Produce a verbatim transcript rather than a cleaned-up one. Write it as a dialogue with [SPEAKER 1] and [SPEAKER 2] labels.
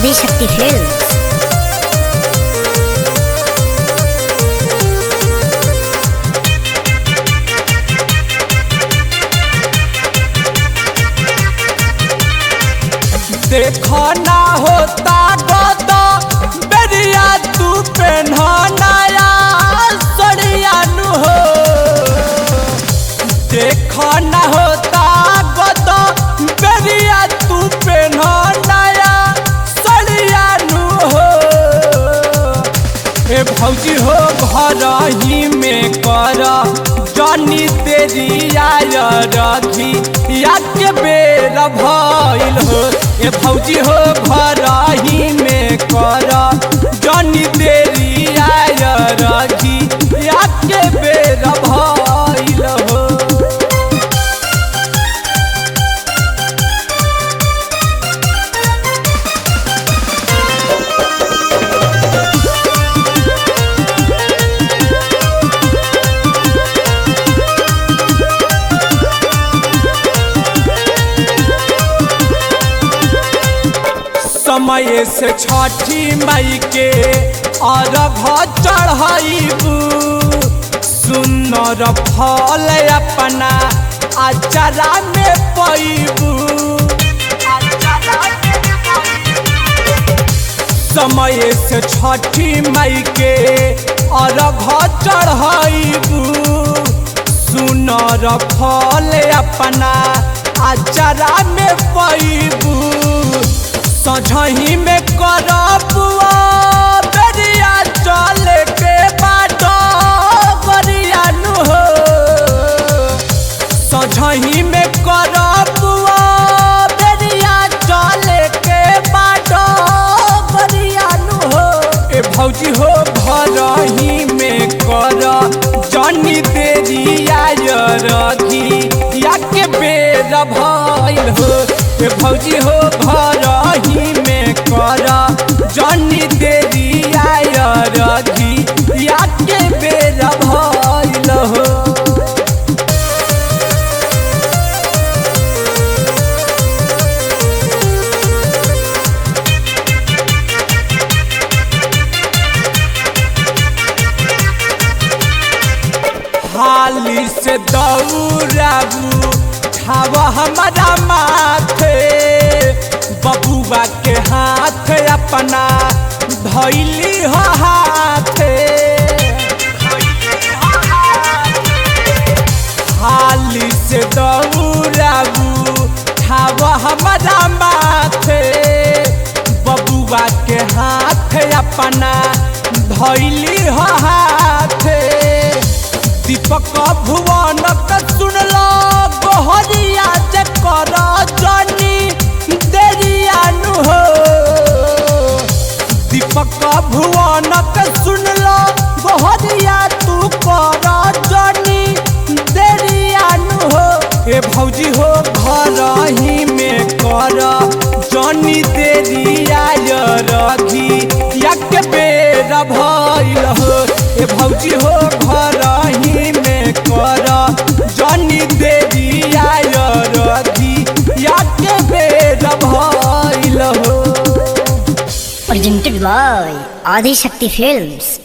[SPEAKER 1] Adishakti films.
[SPEAKER 2] देखो ना होता गोदा बेरिया तू पहनाया सड़िया नु हो। देखो ना होता गोदा बेरिया तू पहनाया सड़िया नु हो। ए भौजी हो घर ही में कर जानी तेरी आय रखी या के बेर भइल हो। ए भौजी हो घर ही में कर जानी तेरी आय रखी या के बेर भइल हो। समय से छठी मई के अर्घ चढ़ाइबू सुनर फल अपना अचारा में पैबू। समय से छठी मई के अर्घ चढ़ाइबू सुनर फल अपना अचारा में पैबू। सझही में करबुआ बेरिया चल के बाटो गरिया नु हो। सझही में करबुआ बेरिया चल के बाटो गरिया नु हो। ए भौजी हो घर ही में कर जानी तेरी आय रखी या के बेर भइल हो। ए भौजी हो घर ही में कर जानी तेरी आय रखी या के बेर भइल हो। हाली से दौड़ाबू ठाव हमारा माथे बबुआ के हाथ अपना धैली हो हाथे। हाली से दौड़ाबू ठाव हमारा माथे बबुआ के हाथ अपना धैली हो हाथे। दीपक भुवन का सुनलो गोहरिया जे कर जानी देरिया नु हो। दीपक भुवन का सुनलो गोहरिया तू कर जानी देरिया नु हो। ए भौजी हो घर ही में कर जानी देरी आय रखी या के बेर भइल हो। ए भौजी हो घर ही में कर जानी देरी आय रखी या के बेर भइल हो।
[SPEAKER 1] Presented by Adishakti films.